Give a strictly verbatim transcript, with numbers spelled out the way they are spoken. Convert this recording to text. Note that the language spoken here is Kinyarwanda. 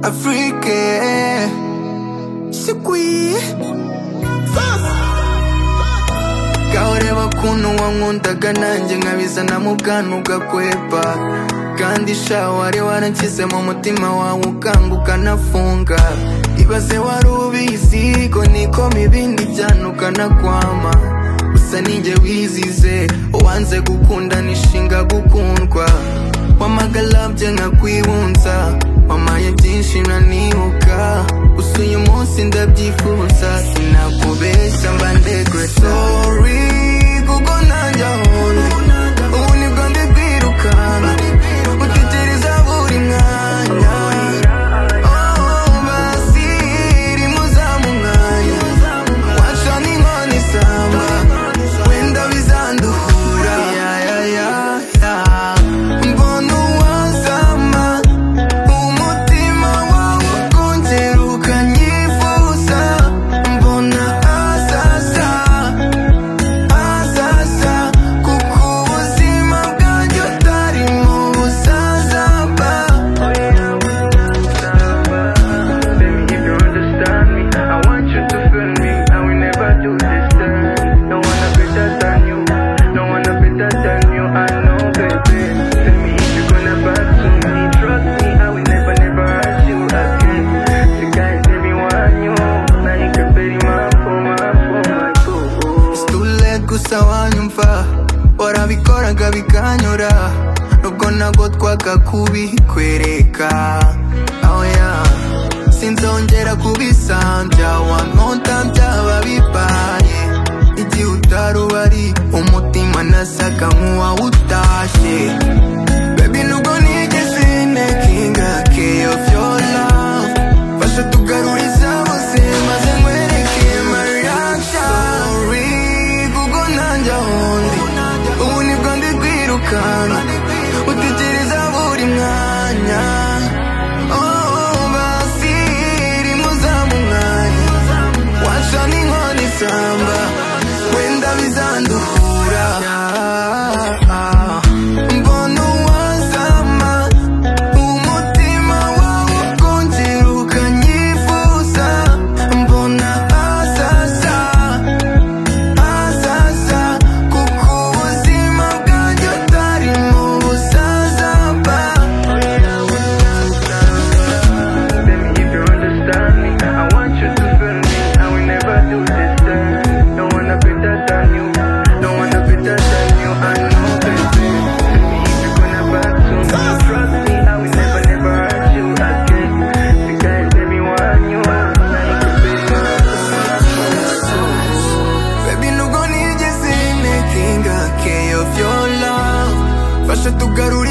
Afrique Sikwi Kaureba kuno wankundaga nanjye nkabizana mu bwanwa ugakwepa kandi sha wari waranshyize mu mutima wawe ukanga ukanafunga ibaze wari ubizi ko nikoma ibindi byana ukanakwama gusa ninjye wizize wanze gukunda nishinga gukundwa wamagalabye nkakwibunza wamaye byinshi nanibuka gusa uyu munsi ndabyifuza sinakubeshya mba ndegwe sorry kuko nanjye ahondi ubu nibwo ndi kwirukana utekereza buri mwanya oh basi rimuza mu mwanya waca n'inkoni isamba wenda bizanduhura yeah, yeah, yeah, yeah. Mbona uwazama umutima wawe ukongera ukanyifuza mbona asasa asasa kuko ubuzima bwanjye utari mu busaza ba Baby, if you understand me, I want you to feel me. I will never do this thing. No one are better than you. No one are better than you. I know, baby. Tell me if you're gonna back to me. Trust me, I will never, never hurt you again. The guys, everyone you. Now you can pay my for my for my boo. It's too late gusa wanyumva warabikoraga bikanyura nubwo nagotwaga kubikwereka oh yeah sinzongera kubisambya wankonta byaba bibaye igihe utari ubari umutima nasaga nk'uwawutashye baby nubwo nigeze nekinga key of your love fasha tugaruriza bose maze nkwereke my reaction sorry kuko nanjye ahondi ubu nibwo ndi kwirukana utekereza buri mwanya oh basi rimuza mu mwanya waca n'inkoni isamba wenda bizanduhura mbona uwazama umutima wawe ukongera ukanyifuza mbona asasa asasa kuko ubuzima bwanjye utari mu busaza ba Baby, if you understand me, I want you to feel me. I will never do this thing. No one are better than you. No one are better than you. I know, baby. Tell me if you're gonna back to me. Trust me, I will never, never hurt you again. Because everyone you are, now you can pay my baby nubwo nigeze nekinga key of your love fasha tugarura